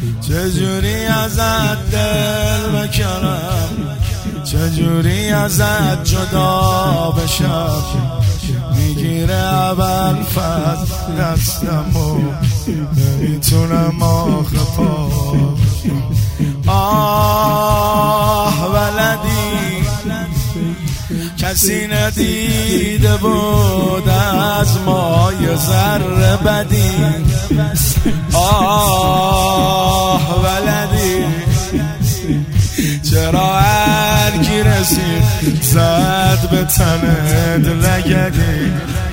چجوری ازت دل بکنم، چجوری ازت جدا بشم. میگیره اول فضل دستمو، نمیتونم آخه پا. آه ولدی کسی ندیده بود از ما یه ذره بدی. آه ولدی چرا هر کی رسید زد به تنت لگدی.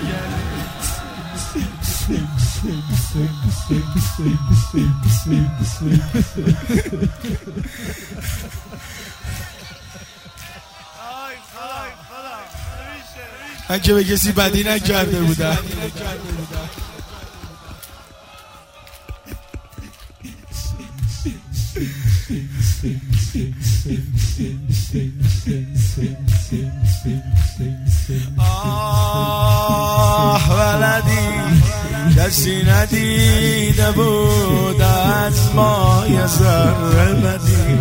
من که به کسی بدی نکرده بودم. آه ولدی کسی ندیده بود از ما یه ذره بدی.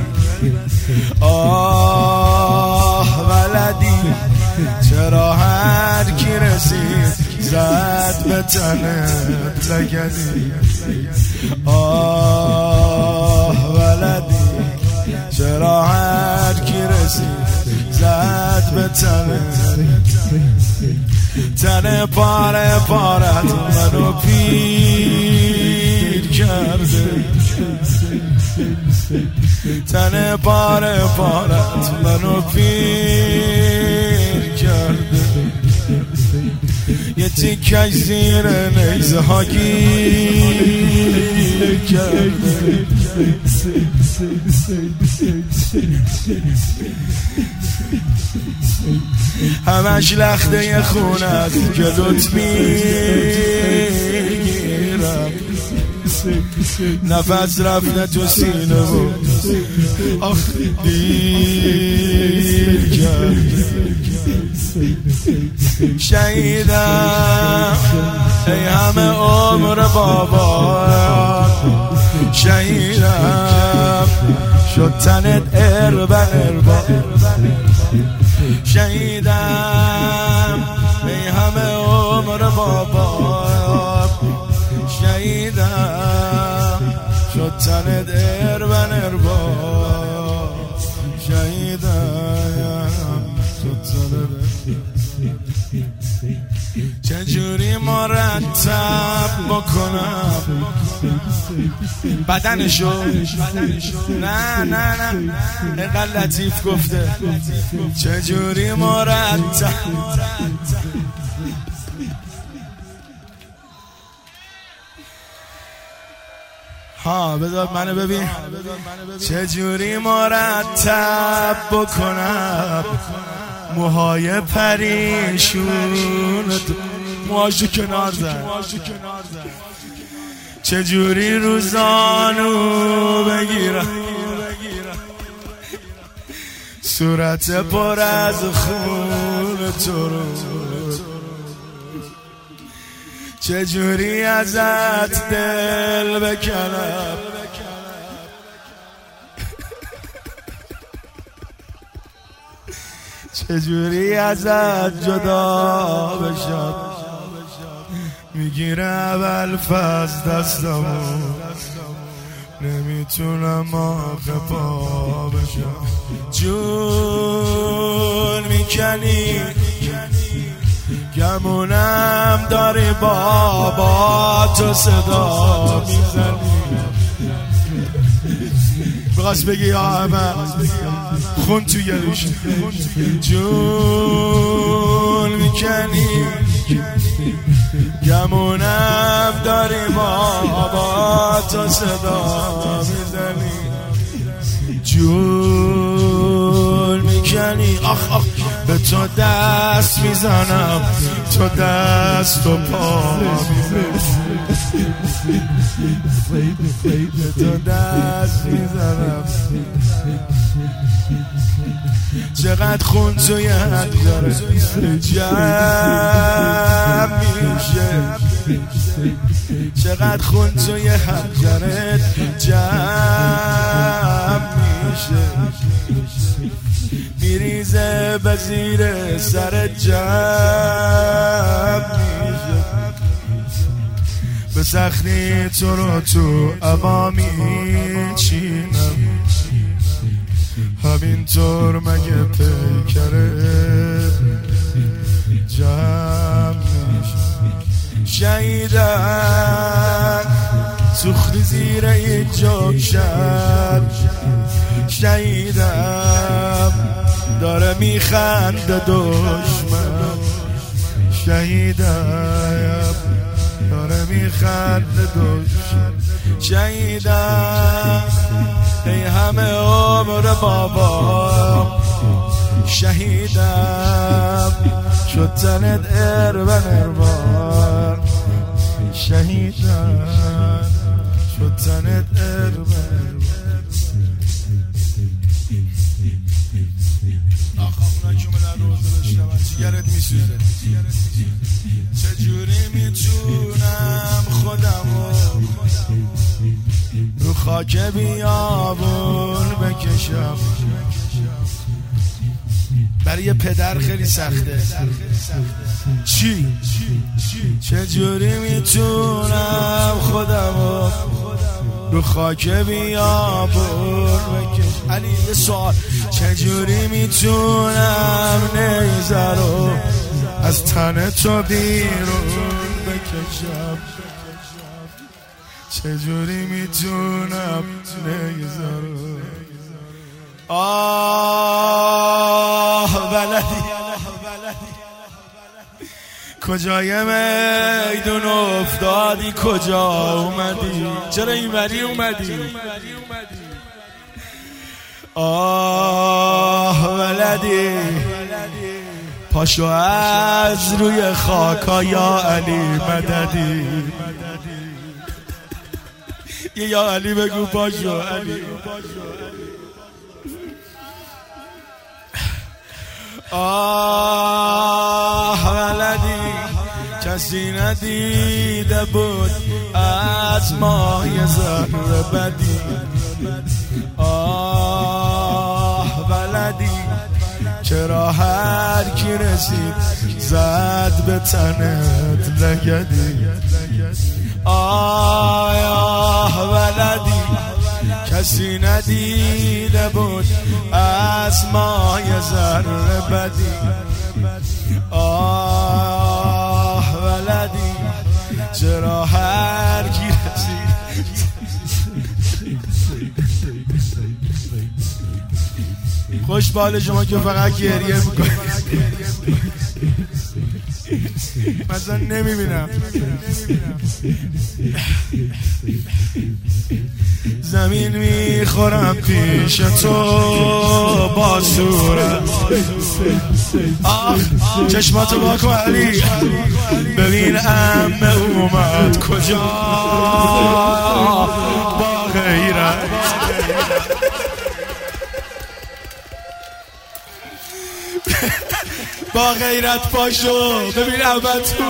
آه ولدی چرا هر کی رسید زد به تنت لگدی. آه ولدی چرا هر کی رسید زد به تنت. تن پاره پارت منو پیر کرده، تن پاره پارت منو پیر کرده. یه تیکش زیر نیزه ها گیر کرده. همش لخته خون است که دوت میگیرم. نفس رفته تو سینه و آخ دیر کرد. شهیدم ای همه عمر بابا، شهیدم شد تنت اربا اربا. شهیدم ای همه عمر بابا، شهیدم شد تنت اربا اربا. شهیدم شد تنت. چجوری مرتب بکنم بدنشو؟ نه نه نه اینقدر لطیف گفته. چجوری مرتب ها بذار منو ببین. چجوری مرتب بکنم موهای پریشون، موهاشو کنار زد. چجوری روزانو بگیرم صورت پر از خون تو رو. چجوری ازت دل بکنم، چجوری ازت جدا بشم. میگیره اول فاز دستمو، نمیتونم آخه پا بشم. جون میکنی گمونم داری بابا تو صدا میزنی. بخواست بگی یا همه خون تو گلوش. جون میکنی گمونم داری بابا تو صدا میزنی. جون میکنی آخ آخ به تو دست میزنم، تو دست و پا تو دست میزنم. چقدر خون توی حد داره جمع میشه، چقدر خون توی حد داره جمع میریزه به زیر سر جمع میشه، به سختی تو رو تو عبا میچینم، همینطور مگه پیکره جمع میشه. شهیدم سوختی زیر این جوشن، شهیدم داره میخنده دشمن، شهیدم داره میخنده دشمن، شهیدم ای همه عمر بابا، شهیدم شد تنت اربن اربان، شهیدم شد تنت اربن. آخه که من روزه بشنم جگرت میسوزه، چجوری میتونم خودمو رو خاک بیابون بکشم. برای یه پدر خیلی سخته. چجوری میتونم خودمو رو خاک بیابون بکشم. علی یه سوال، چجوری میتونم نیزه رو از تن تو بیرون بکشم، چجوری میتونم نیزه رو. آه بلدی کجای میدون افتادی، کجا اومدی، چرا اینوری اومدی. آه بلدی پاشو از روی خاکا یا علی مددی، یا علی بگو پاشو علی. آه بلدی کسی ندیده بود از ما یه ذره بدی. آه بلدی چرا هر کی رسید زد به تنت لگدی. آه بلدی کسی ندیده بود از ما یه ذره بدی. آه بلدی چرا هر کی رسید. خوش بال شما که فقط گریه میکنید، مثلا نمیبینم. زمین میخورم پیش تو با صورت. آه چشماتو با کن علی، ببین عمه اومد کجا با غیرت. با غیرت پاشو ببین عمه تو.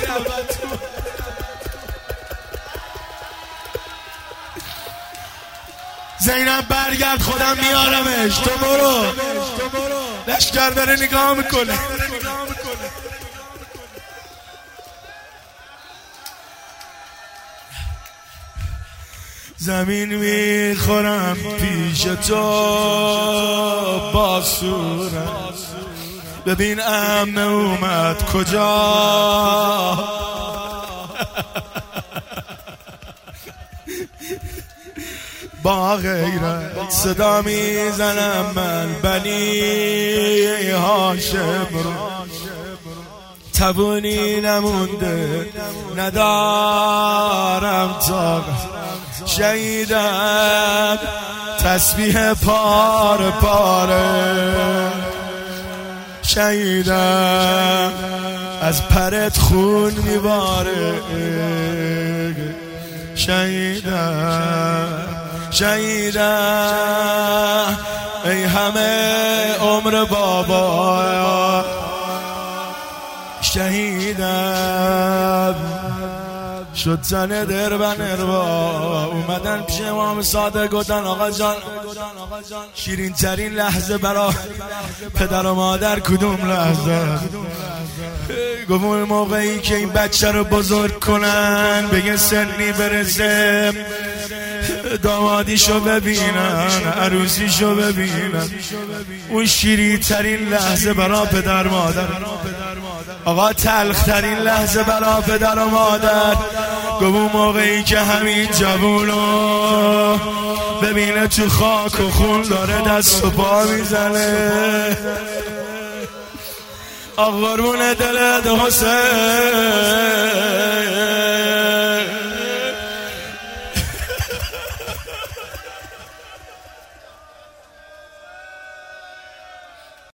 زینب برگرد خودم میارمش، تو برو. لشکر داره نگاه میکنه. زمین میخورم پیش تو با صورت، ببین عمه اومد کجا. با غیرت صدا میزنم من بنی هاشم رو، توانی نمونده ندارم تا. شهیدم تسبیح پاره پاره، شهیدم از پرت خون میباره. شهیدم شهیدم ای همه عمر بابا، شهیدم شد زن دربن اروا اومدن پیش امام صادق گفتن آقا جان شیرین ترین لحظه برا پدر و مادر کدوم لحظه؟ گفت اون موقعی که این بچه رو بزرگ کنن بگه سنی برسه دامادیشو ببینن عروسیشو ببینن اون شیرین ترین لحظه برا پدر مادر آقا تلخ ترین لحظه برا پدر و مادر گفت اون موقعی که همین جوونو ببینه تو خاک و خون داره دست و پا میزنه قربون دلت حسین